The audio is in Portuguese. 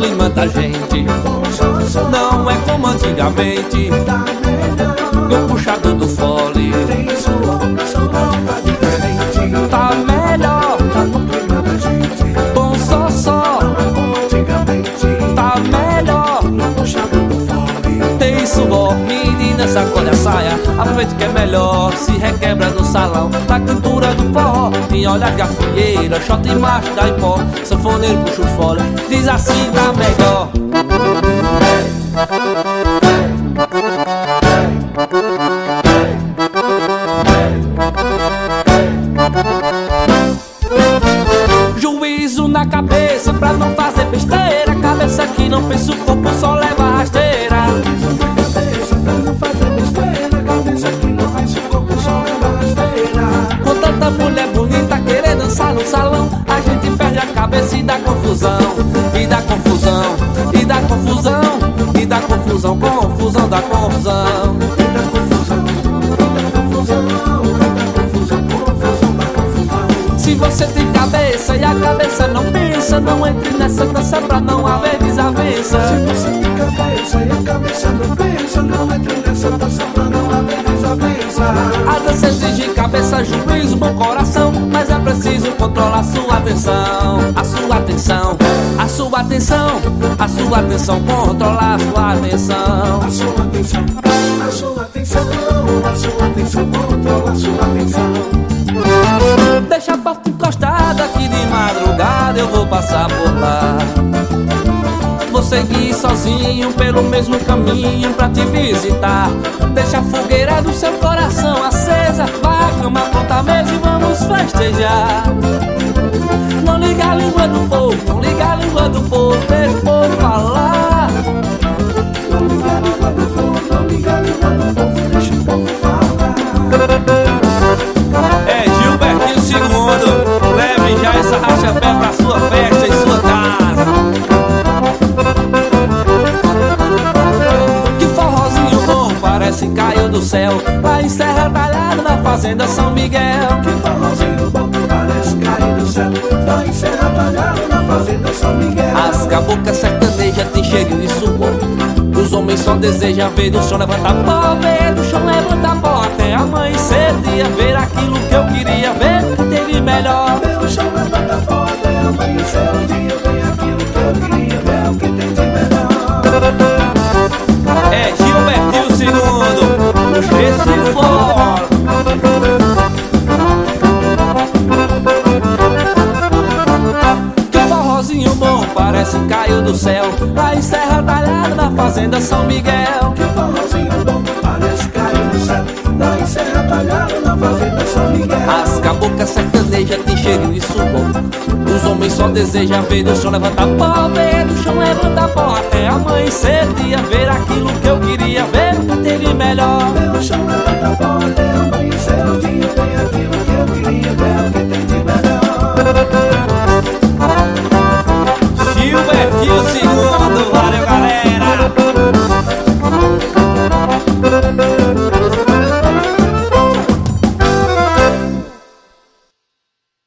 clima da gente não é como antigamente. No puxado do fole tá melhor. Bom só tá melhor. Tem suor, menina, sacode a saia. Aproveita que é melhor, se requebra no salão da cultura do forró. Em olhar de gafieira, shot e macho da ipó. Sanfoneiro puxa o fole, diz assim tá melhor. Juízo na cabeça pra não fazer besteira. Cabeça que não pensa, o corpo só leva a rasteira. Com tanta mulher bonita querer dançar no salão, a gente perde a cabeça e dá confusão. E dá confusão, e dá confusão, e dá confusão, confusão da confusão. Se você tem cabeça e a cabeça não pensa, não entre nessa dança pra não haver desavença. Se você tem cabeça e a cabeça não pensa, não entre nessa dança pra não haver desavença. A dança exige cabeça, juízo, bom coração, mas é preciso controlar sua atenção. A sua atenção, a sua atenção, a sua atenção, controlar a sua atenção. A sua atenção, a sua atenção, a sua atenção, controla a sua atenção. Deixa a porta encostada que de madrugada eu vou passar por lá. Vou seguir sozinho pelo mesmo caminho pra te visitar. Deixa a fogueira do seu coração acesa. Vai a cama, pronta a mesa e vamos festejar. Não liga a língua do povo, não liga a língua do povo, deixa o povo falar. Não liga a língua do povo, não liga a língua do povo, deixa o povo falar. É Gilbertinho II, leve já essa racha-pé pra sua festa em sua casa. Que forrozinho bom, parece que caiu do céu, lá em Serra Talhada, na fazenda São Miguel. Que forrozinho bom, parece cair do céu, lá em Serra Talhada, na fazenda São Miguel. As cabocas sertanejas tem cheiro de suor. Os homens só desejam ver do chão levantar pó, ver do chão levantar pó até amanhecer dia, ver aquilo que eu queria ver, que teve melhor. Ver o chão levanta pó até amanhecer o dia, ver aquilo que eu queria ver, o que tem de melhor. É Gilbertinho II, os desse fora. Que forrozinho bom, parece que caiu do céu, lá em Serra Talhada, na fazenda São Miguel. Que forrozinho bom, parece cair do céu, lá em Serra Talhada, na fazenda São Miguel. As cabocas sertanejas tem cheiro de suor. Os homens só desejam ver do chão levantar pó, ver do chão levantar pó até amanhecer dia, ver aquilo que eu queria ver, que teve melhor. Ver o chão levanta pó até